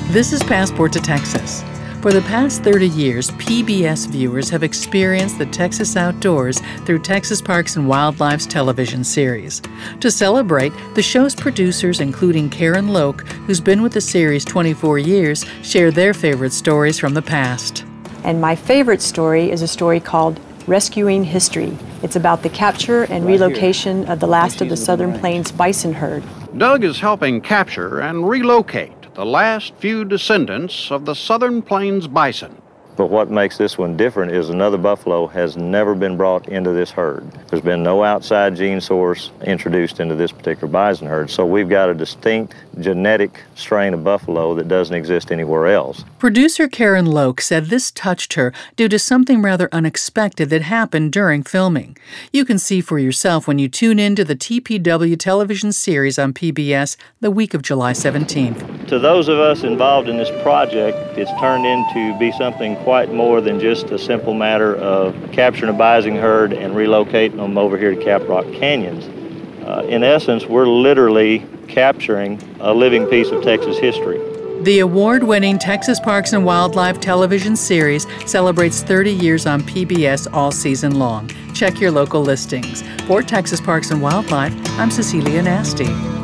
This is Passport to Texas. For the past 30 years, PBS viewers have experienced the Texas outdoors through Texas Parks and Wildlife's television series. To celebrate, the show's producers, including Karen Loke, who's been with the series 24 years, share their favorite stories from the past. And my favorite story is a story called Rescuing History. It's about the capture and relocation of the last of the Southern Plains bison herd. Doug is helping capture and relocate the last few descendants of the Southern Plains bison. But what makes this one different is another buffalo has never been brought into this herd. There's been no outside gene source introduced into this particular bison herd, so we've got a distinct genetic strain of buffalo that doesn't exist anywhere else. Producer Karen Loke said this touched her due to something rather unexpected that happened during filming. You can see for yourself when you tune in to the TPW television series on PBS the week of July 17th. To those of us involved in this project, it's turned into be something quite more than just a simple matter of capturing a bison herd and relocating them over here to Caprock Canyons. In essence, we're literally capturing a living piece of Texas history. The award-winning Texas Parks and Wildlife television series celebrates 30 years on PBS all season long. Check your local listings. For Texas Parks and Wildlife, I'm Cecilia Nasty.